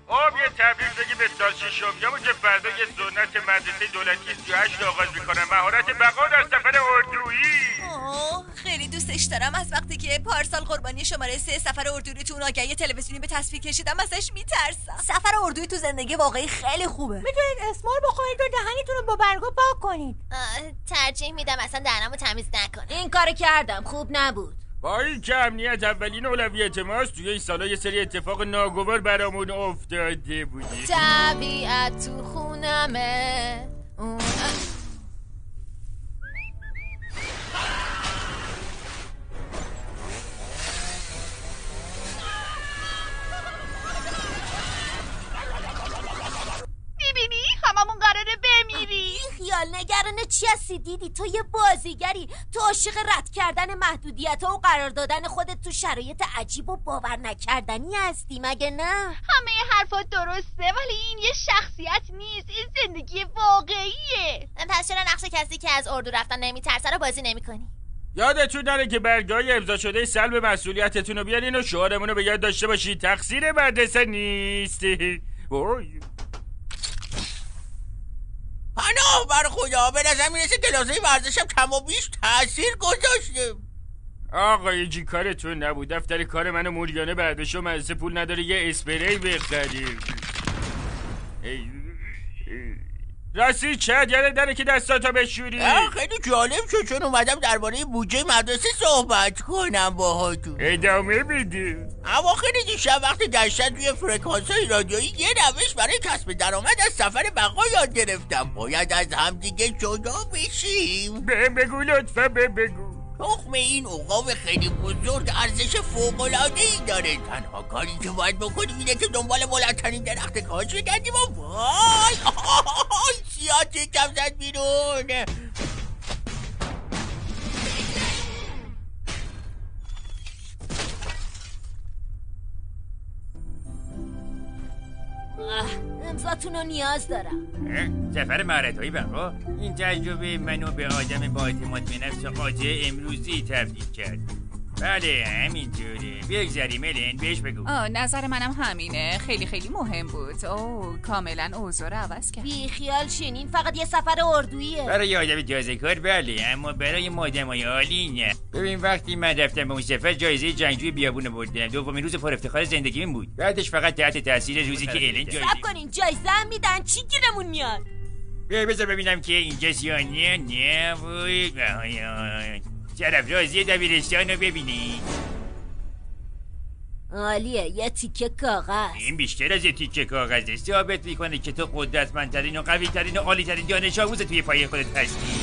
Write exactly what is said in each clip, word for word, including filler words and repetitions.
آب یه تبریک بگی به سال ششمیامو که فردا یه سنت مدرسه دولتی سی و هشت آغاز میکنم. مهارت بقا در سفر اردویی. اوه خیلی دوستش دارم. از وقتی که پارسال قربانی شماره سه سفر اردویی تو اون آگهی تلویزیونی به تصویر کشیدم ازش میترسم. سفر اردویی تو زندگی واقعی خیلی خوبه. میتونید اسمال بخورید و دهنتون رو با برگا پاک کنید. ترجیح میدم اصلا دهنمو تمیز نکنم. این کار کردم، خوب نبود. با این که امنیت اولین اولویت ماست، توی این سالا یه سری اتفاق ناگوار برامون افتاده بودی. طبیعت تو خونمه اون میبینی؟ هممون قراره بمیری. خیال نگران چی هستی دیدی؟ تو یه بازیگری، تو عاشق رد کردن محدودیت ها و قرار دادن خودت تو شرایط عجیب و باور نکردنی هستی مگه نه؟ همه حرفات درسته ولی این یه شخصیت نیست، این زندگی واقعیه. پس چرا نقش کسی که از اردو رفتن نمیترسه رو بازی نمیکنی؟ یادتون نره که برگاه امضا شده سلب مسئولیتتون رو بیارین و شعارمون رو به یاد داشته باشید. تقصیر مدرسه نیست. وای پناه بر خدا، به نظر میرسه کلاسه ورزشم کم و بیش تأثیر گذاشته. آقای جی کارتون نبود. دفتر کار منو موریانه برداشت و مدرسه پول نداره یه اسپری بخریم. راستی چند یاده داره که دستاتو بشوری؟ خیلی جالب شد چون اومدم درباره بودجه مدرسه صحبت کنم باهاتون. ادامه بده. اواخر دیشب وقتی گشتن توی فرکانس‌های رادیویی یه روش برای کسب درآمد از سفر بقا یاد گرفتم. باید از همدیگه جدا بشیم. به بگو لطفا به بگو. تخم این عقاب خیلی بزرگ ارزش فوق‌العاده‌ای داره. تنها کاری که باید بکنیم اینه که دنبال بلندترین درخت کاج بگردیم و وای سیاه چکم زد بیرون. امضاتون رو نیاز دارم. سفر مهارت‌های بقا؟ این تجربه منو به آدم با اعتماد به نفس قاطع امروزی تبدیل کرد. بله همینطوره. بگذاریم الین بهش بگو. آه نظر منم همینه. خیلی خیلی مهم بود. اوه کاملا اوضاع رو عوض کرد. بی خیال شین، این فقط یه سفر اردوییه. برای آدم تازه کار بله، اما برای ما آدمای عالی نه. ببین وقتی من رفتم به اون سفر جایزه جنگجوی بیابون بردم. دومین روز پر افتخار زندگیم بود. بعدش فقط تحت تاثیر روزی که الین جایزه صبر کنین جایزه هم میدن چی گیرمون میاد؟ بیا بذار ببینم که اینجاست یا نه. نه وای طرف رازی دبیرستان رو ببینی. عالیه، یه تیکه کاغذ. این بیشتر از یه تیکه کاغذه. ثابت میکنه که تو قدرتمندترین و قویترین و عالیترین دانش آموز توی پایه خودت هستی.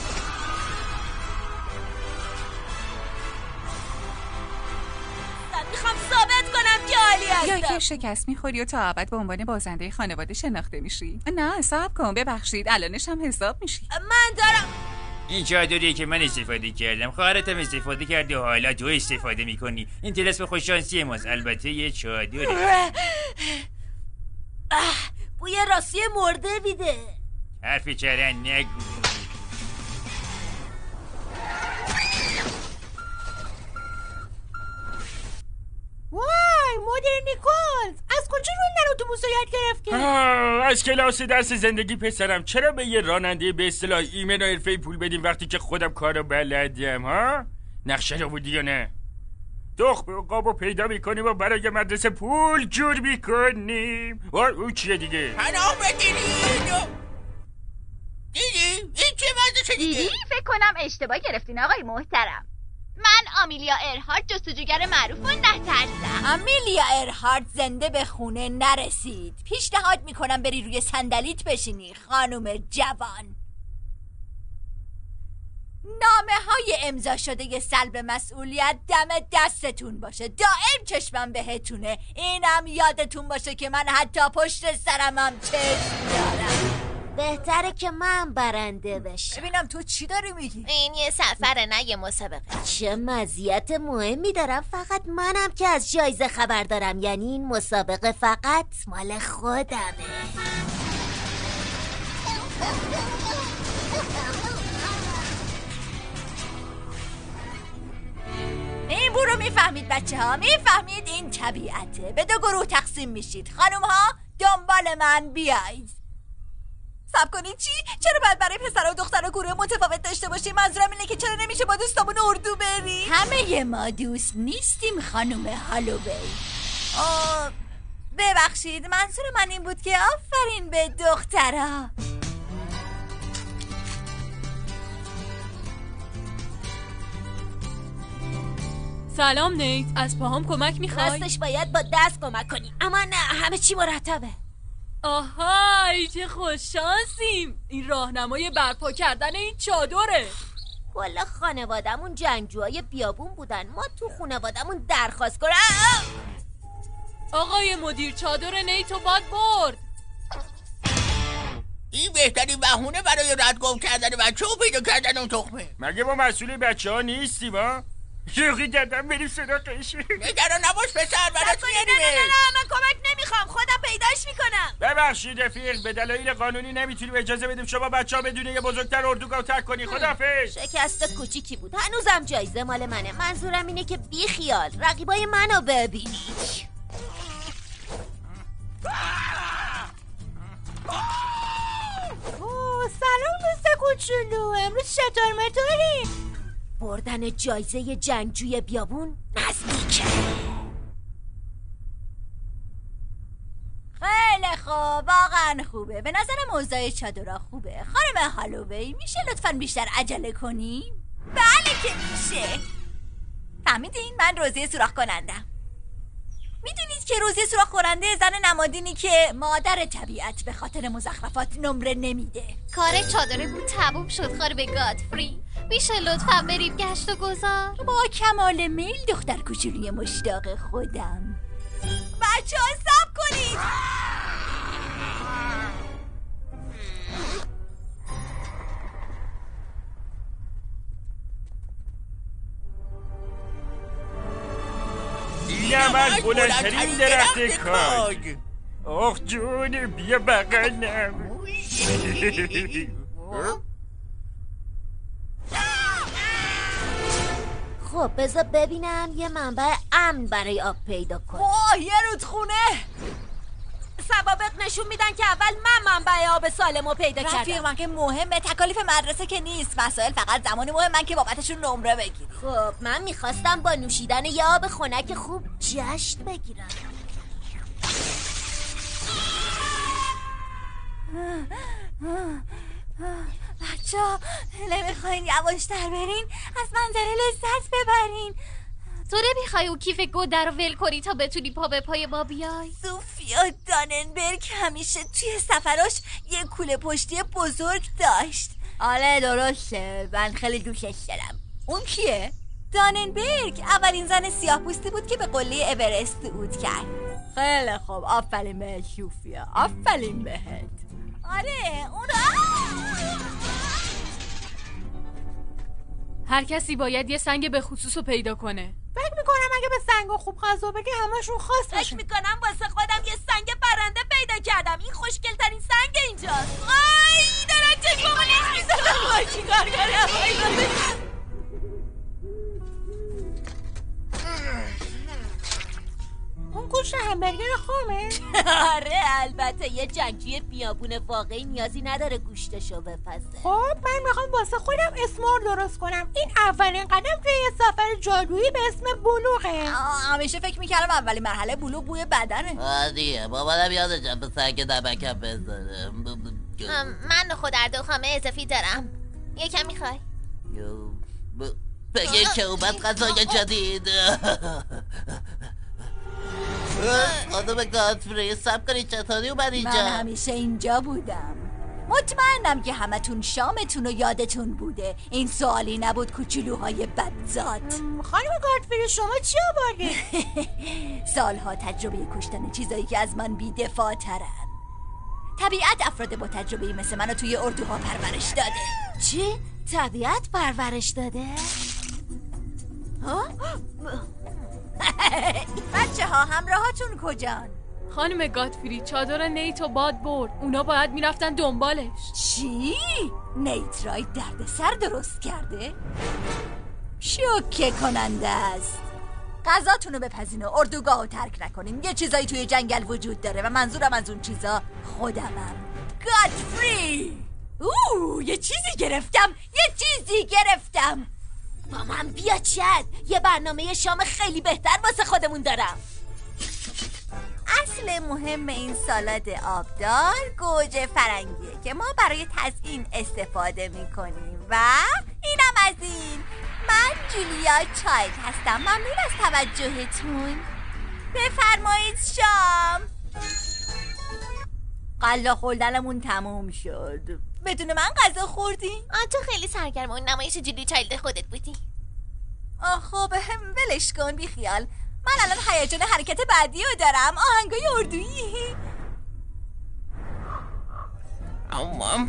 میخوام ثابت کنم که عالی هستم. یا که شکست میخوری و تا ابد به عنوان بازنده خانواده شناخته میشی. نه صبر کن، ببخشید الانش هم حساب میشی. من دارم این چادریه که من استفاده کردم، خواهرتم استفاده کردی و حالا تو استفاده میکنی. این طلسم خوششانسی ماست. البته یه چادره. بوی راستی مرده میده. حرف چرن نگو. وای مدر نیکولز، از کجا روی این اتوبوس رو یاد گرفتی؟ از کلاس درس زندگی پسرم. چرا به یه راننده به اصطلاح ایمن و حرفه‌ای پول بدیم وقتی که خودم کارو بلدم؟ ها نقشه رو بودی یا نه؟ تخم عقابو پیدا میکنیم و برای مدرسه پول جور میکنیم. وای او چیه دیگه؟ پناه بگیرید. دیدی؟ این چه وضعشه دیگه؟ دیدی؟ فکر کنم اشتباه گرفتین آقای محترم. من آمیلیا ارهارت جستجوگر معروف و نترسم. آمیلیا ارهارت زنده به خونه نرسید. پیشنهاد میکنم بری روی صندلیت بشینی خانم جوان. نامه های امضا شده سلب مسئولیت دم دستتون باشه. دائم چشمم بهتونه. اینم یادتون باشه که من حتی پشت سرمم چشم دارم. بهتره که من برنده بشم. ببینم تو چی داری میگی؟ این یه سفره نه یه مسابقه. چه مزیت مهمی دارم. فقط منم که از جایزه خبر دارم. یعنی این مسابقه فقط مال خودمه. این الگو رو میفهمید بچه ها، میفهمید این طبیعته. به دو گروه تقسیم میشید. خانوم ها دنبال من بیایید. صبر کنید چی؟ چرا باید برای پسر و دختر و گروه متفاوت داشته باشیم؟ منظورم اینه که چرا نمیشه با دوستامون اردو بریم؟ همه ما دوست نیستیم خانوم هالووی. آه ببخشید، منظور من این بود که آفرین به دخترها. سلام نیت، از پاهام کمک میخوای؟ راستش باید با دست کمک کنی، اما نه، همه چی مرتبه. آهای چه خوششانسیم. این راهنمای برپا کردن این چادره. والا خانوادمون جنگجوهای بیابون بودن، ما تو خانوادمون درخواست کنم. آقای مدیر چادر نیتو باد برد. این بهترین بهونه برای رد گم کردن بچه و پیدا کردن اون تخمه. مگه ما مسئول بچه ها نیستیم ها؟ شوخی کردم، بریم صدا قیشه. نگران نباش پسر، برات میاریم. نه نه نه من کمک نمیخوام، خودم پیداش میکنم. ببخشید رفیق، به دلایل قانونی نمیتونیم اجازه بدیم شما بچه ها بدون یه بزرگتر اردوگاه ترک کنی. خداحافظ. شکست کوچیکی بود، هنوزم جایزه مال منه. منظورم اینه که بی خیال رقیبای منو ببینید. اوه سلام دوست کوچولو، امروز چطور مطوری؟ بردن جایزه جنگجوی بیابون نزدیکه. خیلی خوب، واقعا خوبه. به نظر موضوع چادرها خوبه. خانم هالووی میشه لطفاً بیشتر عجله کنیم؟ بله که میشه. فهمیدین؟ من روزی سوراخ کنندم. میدونید که روزی سوراخ کننده زن نمادینی که مادر طبیعت به خاطر مزخرفات نمره نمیده. کار چادر بود تموم شد خانم گادفری. میشه لطفا بریم گشت و گذار؟ با کمال میل دختر کوچولوی مشتاق خودم. بچه ها صبر کنید. اینم از بلندترین درخت کاج. آخ جون بیا بغلم. خب بذار ببینم یه منبع امن برای آب پیدا کنم. اوه یه رودخونه. سوابق نشون میدن که اول من منبع آب سالمو پیدا کردم. رفیق من که مهمه، تکالیف مدرسه که نیست. مسائل فقط زمانی مهمن که بابتشون نمره بگیری. خب من میخواستم با نوشیدن یه آب خنک خوب جشن بگیرم. بچه ها نمیخواین یواشتر برین؟ از منظره لذت ببرین. تو نمیخوای اون کیف گوده رو ول کنی تا بتونی پا به پای ما بیای؟ سوفیا داننبرگ همیشه توی سفراش یه کوله پشتی بزرگ داشت. آره درسته، من خیلی دوستش دارم. اون کیه؟ داننبرگ اولین زن سیاه پوستی بود که به قله اورست صعود کرد. خیلی خوب، آفرین بهت سوفیا، آفرین بهت. آره اون هر کسی باید یه سنگ به خصوص رو پیدا کنه. فکر میکنم اگه به سنگ خوب غذا بگی همشون خاص باشه. فکر میکنم واسه خودم یه سنگ برنده پیدا کردم. این خوشگل ترین سنگ اینجاست. آی دارن چشمامو لیز میزنم. آی چی کار کنم؟ اون گوشت همبرگر خامه؟ آره البته، یه جنگجوی بیابون واقعی نیازی نداره گوشتشو بپزه. خب من میخوام واسه خودم اسمار درست کنم. این اولین قدم توی یه سفر جادویی به اسم بلوغه. همیشه فکر میکردم اولین مرحله بلوغ بوی بدنه. عادیه، بابادم یادشم به سنگ دمکم بزنه. من خودرد و خامه اضافی دارم. یکم میخوای؟ بگه که اومد غذای جدید. خانم گادفری سب کنید چطوری اومد اینجا؟ من همیشه اینجا بودم. مطمئنم که همتون شامتون و یادتون بوده. این سوالی نبود کوچولوهای بدزاد. خانم گادفری شما چی آوردید؟ سالها تجربه کشتن چیزایی که از من بی‌دفاع ترن. طبیعت افراد با تجربه‌ای مثل منو توی اردوها پرورش داده. چی؟ طبیعت پرورش داده؟ ها؟ بچه ها همراهاتون کجان؟ خانم گادفری چادر نیتو باد برد. اونا باید میرفتن دنبالش. چی؟ نیت رای درد سر درست کرده؟ شوکه کننده است. غذاتون رو بپزین و اردوگاه رو ترک نکنین. یه چیزایی توی جنگل وجود داره و منظورم از اون چیزا خودمم. گادفری. اوه یه چیزی گرفتم یه چیزی گرفتم با من بیا چد. یه برنامه شام خیلی بهتر واسه خودمون دارم. اصل مهم این سالاد آبدار گوجه فرنگیه که ما برای تزیین استفاده میکنیم و اینم از این. من جولیا چایلد هستم. ممنون از توجهتون. بفرمایید شام. غذا خوردنمون تموم شد. بدون من غذا خوردی؟ آه تو خیلی سرگرم اون نمایش جولیا چایلد خودت بودی. آه خب هم ولش کن بی خیال. من الان هیجان حرکت بعدی رو دارم. آهنگای اردویی. اما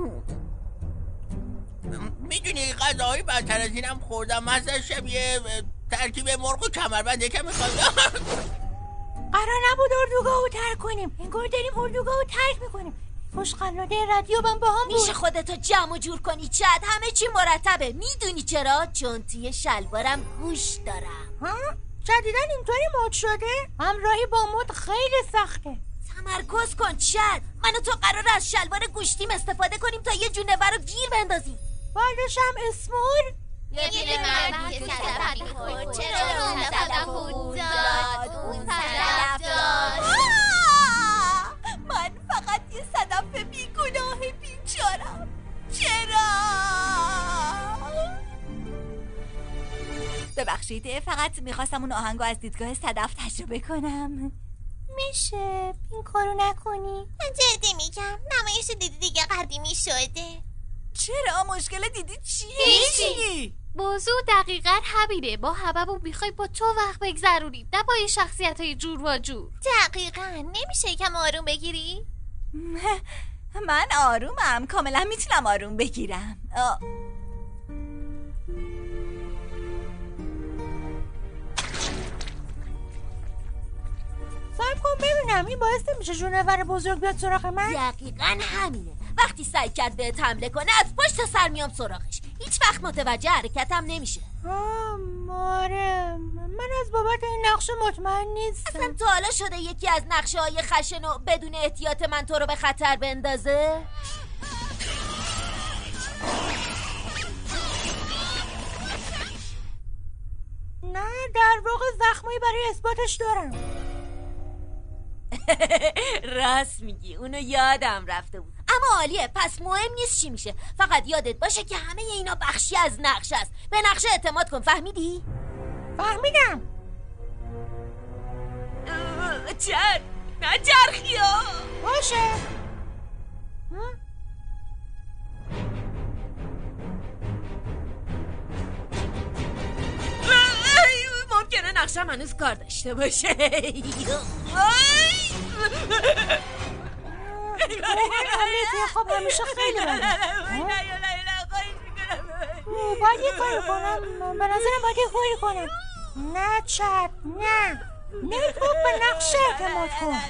میدونی غذاهای بدتر از اینم خوردم. مثلا شبیه ترکیب مرغ و کمربند یکم میخواد. قرار نبود اردوگاه رو ترک کنیم. انگار داریم اردوگاه رو ترک میکنیم. خوشقلاده رادیو من با هم بود. میشه خودتو جمع و جور کنی چد؟ همه چی مرتبه. میدونی چرا؟ چون توی شلوارم گوش دارم. ها؟ جدیدن اینطوری مد شده؟ همراهی با مد خیلی سخته. تمرکز کن چد. من و تو قرار از شلوار گوشتیم استفاده کنیم تا یه جونور رو گیر بندازیم. بعدش هم اسمور یه مردی که صدف خورد. چرا اون صدف خورد داد؟ اون صدف داد. من فقط یه صدف بیگناه بیچارم. چرا؟ ببخشید فقط میخواستم اون آهنگو از دیدگاه صدف تجربه کنم. میشه این کارو نکنی؟ من جدی میگم نمایش دیدی دیگه قدیمی شده. چرا؟ مشکل دیدی چیه؟ هیچی. موضوع دقیقا همینه. ما هممون میخوایم با تو وقت بگذرونیم نه با یه شخصیت های جور و جور. دقیقا. نمیشه یکم آروم بگیری؟ من آرومم. کاملا میتونم آروم بگیرم. آه. صبر کن ببینم این باعث میشه جونور بزرگ بیاد سراغ من؟ دقیقا همینه. وقتی سعی کرد بهت حمله کنه از پشت سر میام سراغش. هیچ وقت متوجه حرکتم نمیشه. آره من از بابت این نقشه مطمئن نیستم. اصلا تا حالا شده یکی از نقشه های خشنو بدون احتیاط من تو رو به خطر بندازه؟ نه در واقع زخمایی برای اثباتش دارم. راست میگی اونو یادم رفته بود. اما عالیه. پس مهم نیست چی میشه. فقط یادت باشه که همه اینا بخشی از نقشه است. به نقشه اعتماد کن. فهمیدی؟ فهمیدم. چر نه چرخیا باشه. ممکنه نقشه هنوز کار داشته باشه. خب همیشه خیلی بده. باید یه کاری کنم. به نظرم باید یه کاری کنم. نه چد نه نه خوب به نقشه اعتماد کن.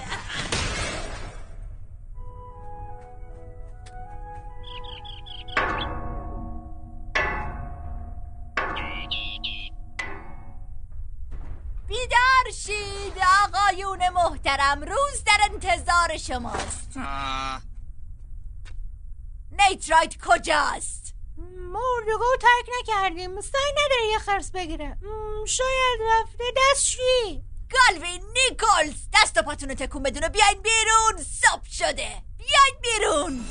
بیدار شید آقایون محترم. روز در انتظار شماست. نیت رایت کجاست؟ ما اردوگاه ترک نکردیم. سعی نداره یه خرس بگیره. شاید رفته دستشویی. گالوین نیکولز دست و پاتونو تکون بدون و بیاین بیرون. صبح شده. بیاین بیرون.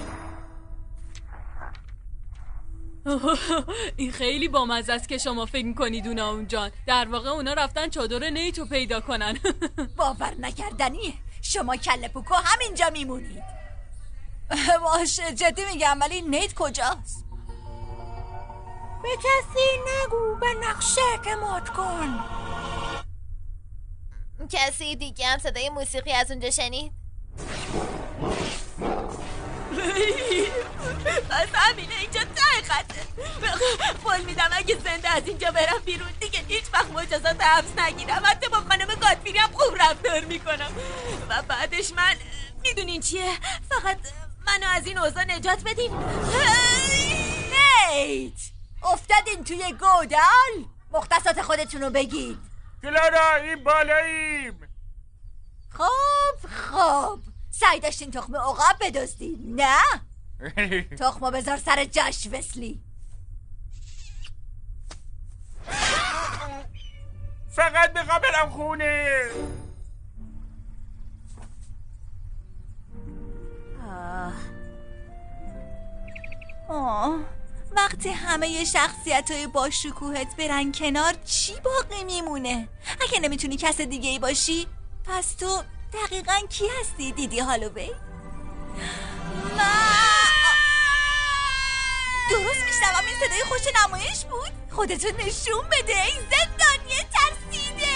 این خیلی بامزه است که شما فکر می‌کنید اونا اونجان. در واقع اونا رفتن چادر نیتو پیدا کنن. باور نکردنیه. شما کله پوکو همینجا میمونید. باشه جدی میگم ولی نیت کجاست؟ به کسی نگو. به نقشه اعتماد کن. کسی دیگه هم صدای موسیقی از اونجا شنید؟ بس همینه اینجا ته خطه. قول میدم اگه زنده از اینجا برم بیرون دیگه هیچ وقت مجازات حبس نگیرم. حتی با خانم گادفری هم خوب رفتار میکنم. و بعدش من میدونین چیه؟ فقط منو از این اوضاع نجات بدین. نیت افتادین توی گودال. مختصات خودتونو بگید. کلارا این بالاییم. خب خب سعی داشتین تخم عقاب بدزدید نه؟ تخمو بذار سر جاش وسلی. فقط میخوام برم خونه. آه. آه. وقتی همه شخصیت های با شکوهت برن کنار چی باقی میمونه؟ اگه نمیتونی کس دیگه ای باشی پس تو دقیقاً کی هستی دیدی هالووی؟ من درست میشنوم این صدای خوش نمایش بود؟ خودتو نشون بده این زندانی ترسیده.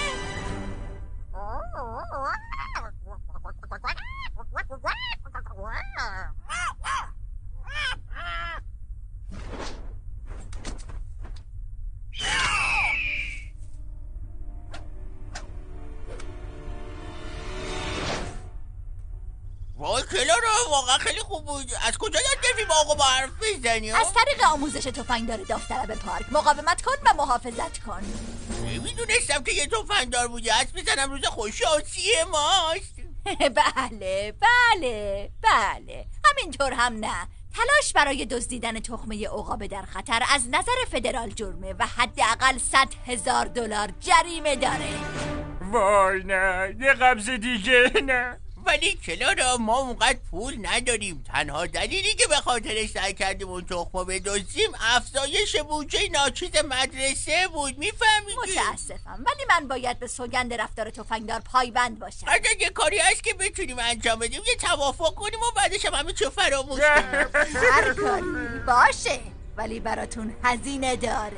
وای کلارا واقعا خیلی خوب بود. از کجا یاد گرفتی با آقا با حرف بزنی؟ از طریق آموزش تفنگدار داوطلب پارک. مقاومت کن و محافظت کن. نمیدونستم که یه تفنگدار بودی. حدس بزنم روز خوششانسی ماست. بله بله بله همینطور هم نه. تلاش برای دزدیدن تخمه عقاب در خطر از نظر فدرال جرمه و حداقل صد هزار دلار جریمه داره. وای نه یه قبض دیگه نه. ولی کلارا ما اونقدر پول نداریم. تنها دلیلی که به خاطرش سعی کردیم اون تخمو بدزدیم افزایش بودجه ناچیز مدرسه بود. میفهمیدی؟ متاسفم ولی من باید به سوگند رفتار تفنگدار پایبند باشم. اگر یه کاری هست که بتونیم انجام بدیم یه توافق کنیم و بعدش هم همه چه فراموش کنیم. هر کاری باشه ولی براتون هزینه داره.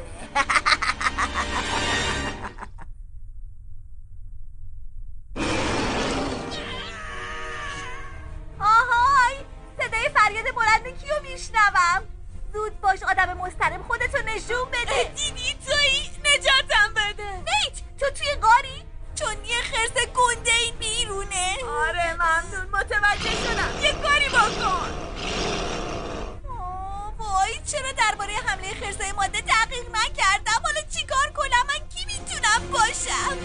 آهای صدای فریاد بلند کیو میشنوم؟ زود باش آدم مضطرب خودتو نشون بده. دیدی تویی نجاتم بده. نیت تو توی غاری؟ چون یه خرس گنده این بیرونه. آره ممنون متوجه شدم. یه کاری بکن. وای چرا درباره حمله خرسای ماده تحقیق نکردم؟ حالا چیکار کنم؟ من کی میتونم باشم؟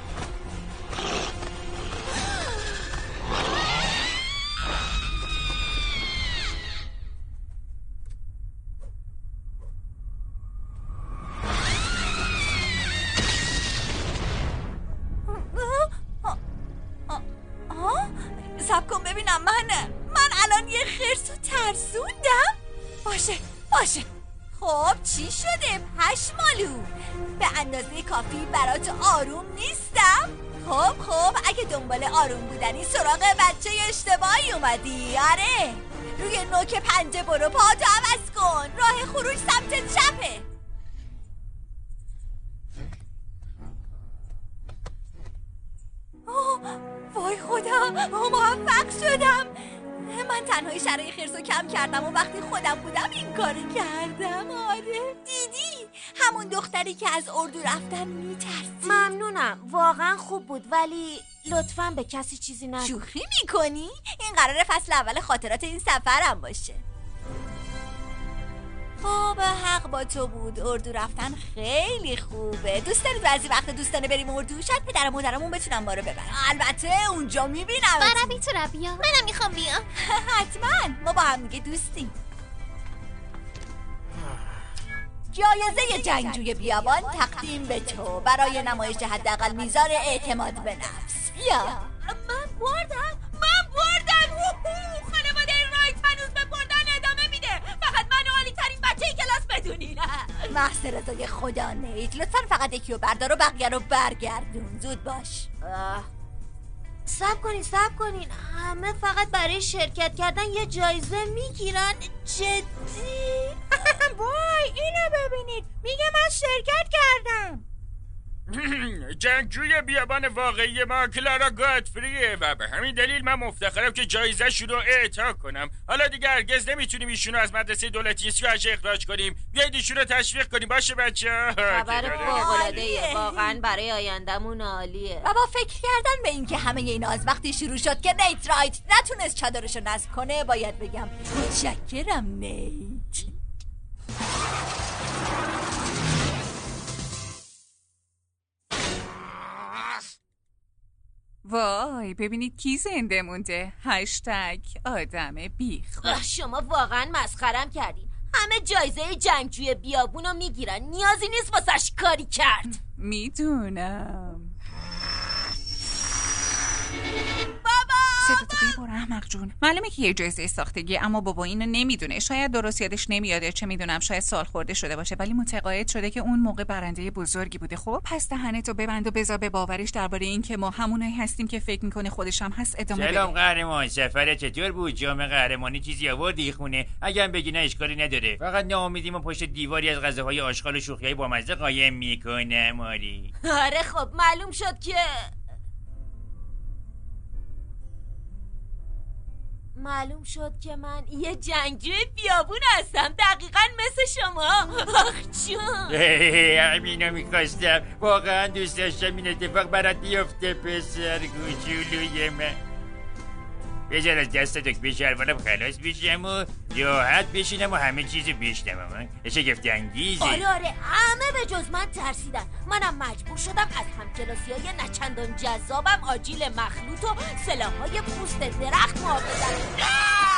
سب کن ببینم من من الان یه خرسو ترسوندم. باشه باشه خب چی شده پشمالو؟ به اندازه کافی برات آروم نیستم؟ خب خب اگه دنبال آروم بودنی سراغ بچه اشتباهی اومدی. آره روی نوک پنجه برو پاتو عوض کن. راه خروج سمت چپه. اوه وای خدا موفق شدم. من تنهایی شرای خرسو کم کردم و وقتی خودم بودم این کارو کردم. آره دیدی همون دختری که از اردو رفتن میترسید. ممنونم واقعا خوب بود ولی لطفاً به کسی چیزی نگو. شوخی میکنی؟ این قراره فصل اول خاطرات این سفرم باشه. خب حق با تو بود. اردو رفتن خیلی خوبه. دوست دارید بعضی وقت دوستانه بریم اردو؟ شاید پدر و مادرمون بتونم ما رو ببرن. البته اونجا میبینم. منم میتونم بیام. منم میخوام بیام. حتما ما با هم دیگه دوستیم. جایزه جنگجوی بیابان تقدیم به تو برای نمایش حداقل میزان اعتماد به نفس. بیا. من بردم من بردم. خانواده رایت هنوز به بردن ادامه میده. فقط من عالی ترین بچه کلاس بدونین. محض رضای خدا نیت لطفا فقط یکی رو بردار و بقیه رو برگردون. زود باش. صبر کنین صبر کنین همه فقط برای شرکت کردن یه جایزه میگیرن؟ جدی؟ وای اینو ببینید میگه من شرکت کردم. جنگجوی بیابان واقعی ما کلارا گادفریه و به همین دلیل من مفتخرم که جایزه شو رو اعطا کنم. حالا دیگه هرگز نمیتونیم ایشونو از مدرسه دولتی سیاهش اخراج کنیم. بیایید ایشونو تشویق کنیم. باشه بچه؟ خبر فوق‌العاده‌ایه واقعا برای آیندمون عالیه. و با فکر کردن به این که همه اینا از وقتی شروع شد که نیت رایت نتونست چادرشو نصب کنه باید بگم متشکرم نیت. وای ببینید کی زنده مونده. هشتگ آدم بیخود. شما واقعا مسخرم کردین. همه جایزه جنگجوی بیابونو میگیرن، نیازی نیست واسش کاری کرد. میدونم صداتو ببر احمق جون. معلومه که یه جایزه ساختگی، اما بابا اینو نمیدونه. شاید درست یادش نمیاد، چه میدونم، شاید سال خورده شده باشه، ولی متقاعد شده که اون موقع برنده بزرگی بوده. خب پس دهنتو ببند و بذار به باورش درباره این که ما همونایی هستیم که فکر میکنه خودش هم هست ادامه بده. سلام قهرمان، سفر چطور بود؟ جام قهرمانی چیزی آوردی خونه؟ اگه بگی نه اشکالی نداره، فقط ناامیدیمو پشت دیواری از غذاهای آشغال و شوخیای بامزه قایم میکنه. ماری آره خب معلوم شد که معلوم شد که من یه جنگجوی بیابون هستم، دقیقاً مثل شما. آخ جون، همینو میخواستم، واقعا دوست داشتم این اتفاق برات بیفته پسر کوچولوی من. بذار از دست دکمه شلوارم خلاص بشم و راحت بشینم و همه چیزو بشنوم. شگفت انگیزه. آره آره همه به جز من ترسیدن. منم مجبور شدم از همکلاسیای نچندان جذابم آجیل مخلوط و سلاح‌های پوست درخت محافظت کنم.